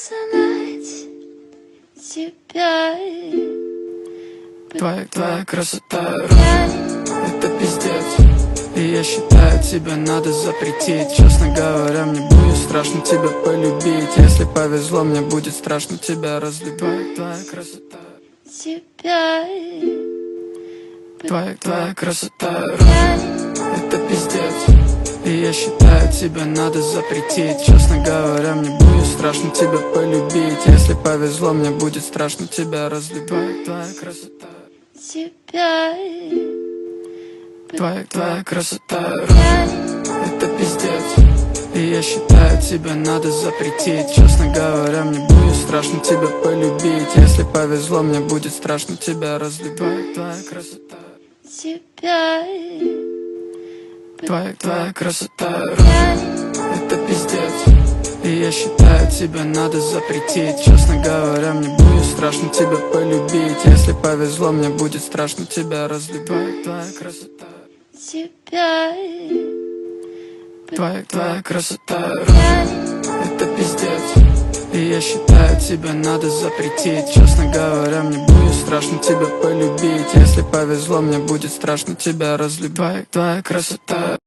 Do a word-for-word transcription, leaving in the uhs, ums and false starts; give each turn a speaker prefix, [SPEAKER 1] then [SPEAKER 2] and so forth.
[SPEAKER 1] знать тебя.
[SPEAKER 2] Твоя, твоя красота, это пиздец. И я считаю, тебе надо запретить. Честно говоря, мне будет страшно тебя полюбить. Если повезло, мне будет страшно тебя разлюбить. Твоя красота
[SPEAKER 1] Тебя.
[SPEAKER 2] Твоя, твоя красота, это пиздец. И я считаю, тебе надо запретить. Честно говоря, мне будет страшно тебя полюбить. Если повезло, мне будет страшно тебя разлюбить. Твоя красота
[SPEAKER 1] Тебя.
[SPEAKER 2] Твоя, твоя красота, это пиздец. И я считаю, тебе надо запретить. Честно говоря, мне будет страшно тебя полюбить. Если повезло, мне будет страшно тебя разлюбить. Твоя красота
[SPEAKER 1] Тебя.
[SPEAKER 2] Твоя, твоя красота, это пиздец. И я считаю, тебе надо запретить. Честно говоря, мне будет страшно тебя полюбить. Если повезло, мне будет страшно тебя разлюбить. Твоя красота
[SPEAKER 1] Тебя.
[SPEAKER 2] Твоя, твоя красота, это пиздец. И я считаю, тебе надо запретить. Честно говоря, мне будет страшно тебя полюбить. Если повезло, мне будет страшно тебя разлюбить. Твоя красота.